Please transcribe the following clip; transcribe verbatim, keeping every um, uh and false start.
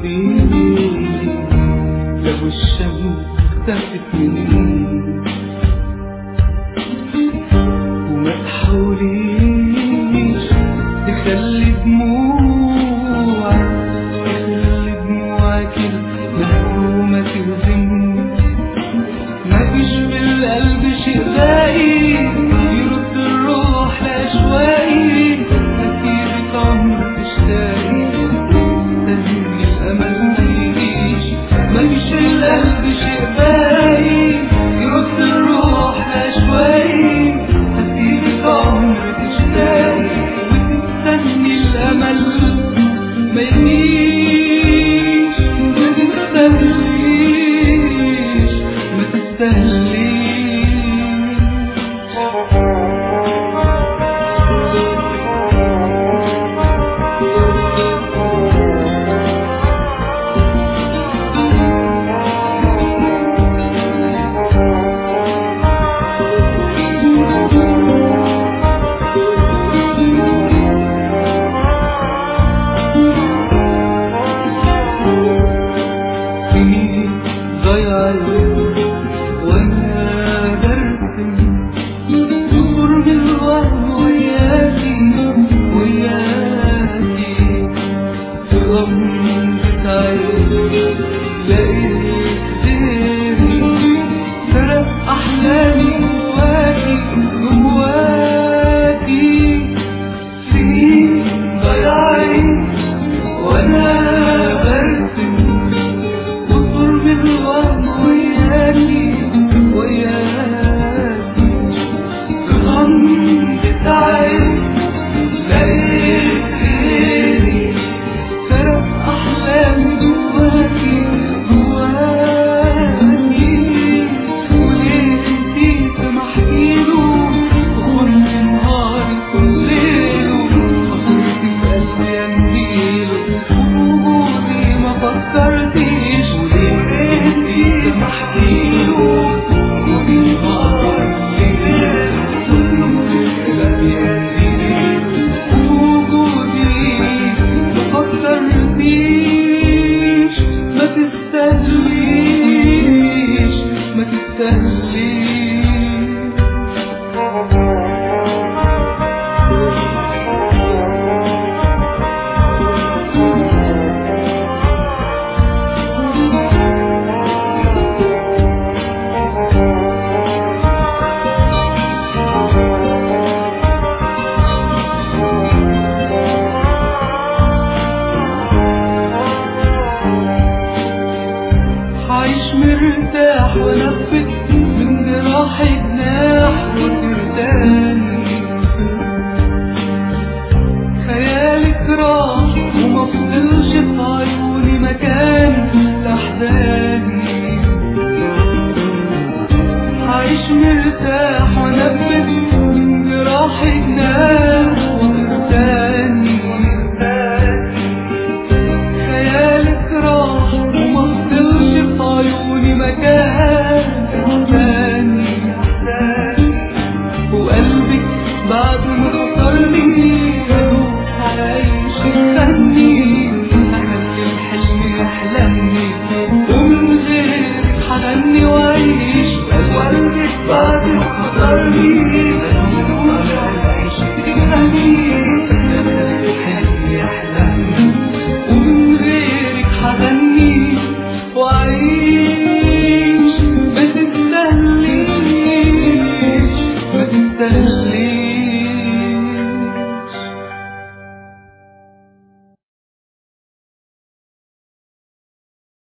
حبيبي لو الشمس اختفت مني وما تحاوليش تخلي دموعك تخلي دموعك المهمومة تهزمني. مفيش في القلب شيء باقي يرد الروح لأشواقي، هسيبك عمر تشتاقي تهزمني الأمل ميجيش. مفيش في القلب شيء باقي يرد الروح لأشواقي، هسيبك عمر تشتاقي وتستني الأمل ميجيش. ما تستاهليش ما تستاهليش. ضيعت وانا برسم دور بالوهم وياكي وياكي في غمضة عين لقيت غيري سرق احلامي جواكي جواكي. سنين ضيعت وانا برسم بالوهم وياكي وياكي في غمضة عين لقيت غيري سرق أحلامي جواكي جواكي. وليه انتي سمحتيله وكل نهاري كل ليله فكرتي في قلبي انديله وجودي ما فكرتيش. ما تستاهليش ما تستاهليش. عايش مرتاح ونفس من جراحي جناح وترتاني. خيالك راح وما فضلش في عيوني مكان لأحزاني. عايش مرتاح ونفس من جراحي جناح وترتاني. خيالك راح وما فضلش في عيوني مكان تاني. وقلبك بعد ما خسرني اروح اعيش استني اخلي الحلم يحلمني ومن غيرك حغني واعيش. وقلبك بعد ما خسرني